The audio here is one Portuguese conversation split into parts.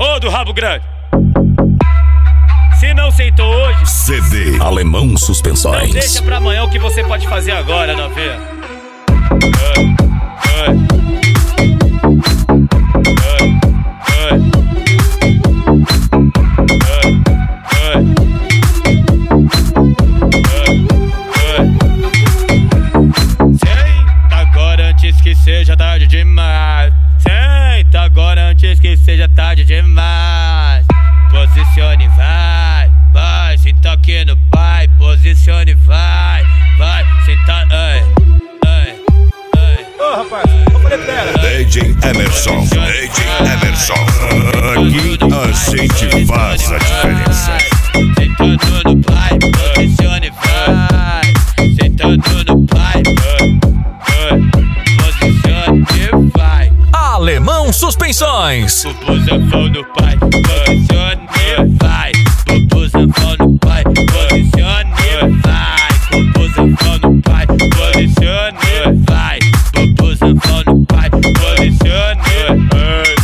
Ô do rabo grande. Se não sentou hoje, CD Alemão Suspensões. não deixa pra amanhã o que você pode fazer agora, novinha. Senta agora antes que seja tarde demais. Senta agora antes que seja tarde demais. Posicione, vai, vai, senta aqui no pai. Posicione, vai, vai, senta, ai, ai, ai. Ô rapaz, eu falei pra ela. DJ Emerson, DJ Emerson. Aqui a gente faz a diferença. Sentando no pai, posicione, vai. Sentando no pai, posicione, vai. Alemão Suspensões. Bubuzafão no pai, posicione, vai. Bubuzafão no pai, posicione, vai. Bubuzafão no pai, posicione, vai. Bubuzafão no pai, posicione, vai.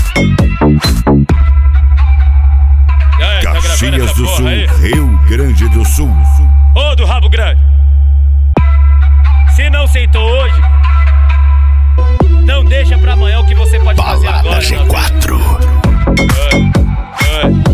Caxias do Sul, Rio Grande do Sul. Ô do rabo grande. Se não sentou hoje, não deixa pra amanhã o que você pode fazer Balada agora. G4.